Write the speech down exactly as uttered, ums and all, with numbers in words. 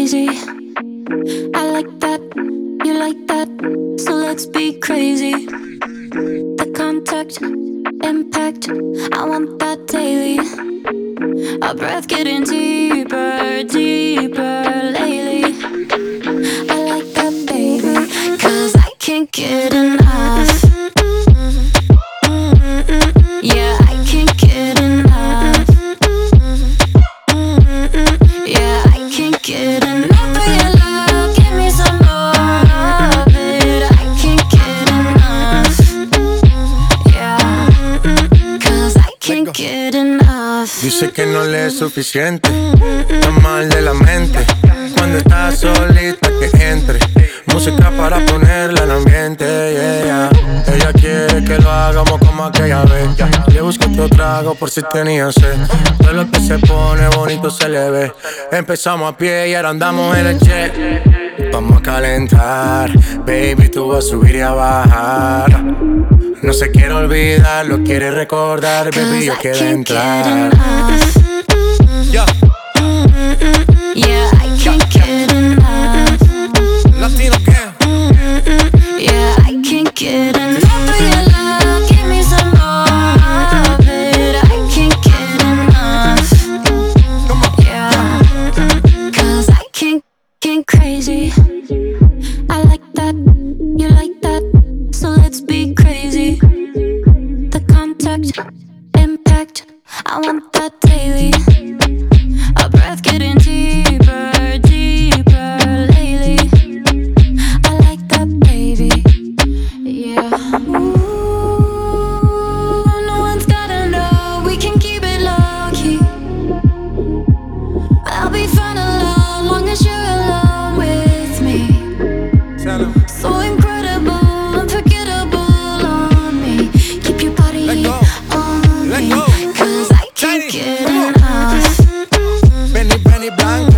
crazy. I like that, you like that, so let's be crazy. The contact, impact, I want that daily. Our breath getting deeper, deeper lately. I like that, baby, 'cause I can't get enough. Yeah, I can't get enough. Yeah, I can't get enough of your love. Give me some more of it. I can't get enough. Yeah, 'cause I can't get enough. Dice que no le es suficiente, está mal de la mente. Cuando estás solita que entre música para ponerla en ambiente, yeah. Ella quiere que lo hagamos como aquella vez. Le busco otro trago por si tenía sed. Todo lo que se pone bonito se le ve. Empezamos a pie y ahora andamos en el jet. Vamos a calentar, baby, tú vas a subir y a bajar. No se quiere olvidar, lo quiere recordar, baby, yo quiero entrar. Yeah, yeah, I can't get enough. Latino gang. Yeah, I can't get enough of your love. Give me some more of it. I can't get enough. Yeah, 'cause I can't get crazy. I like that, you like that, so let's be crazy. The contact, impact, I want that daily. Our breath getting deeper, deeper lately. I like that, baby. Yeah. Ooh, no one's gotta know. We can keep it low key. I'll be fine alone, long as you're alone with me. So incredible, unforgettable on me. Keep your body on me, 'cause I can't get enough. Benny, Benny Blanco.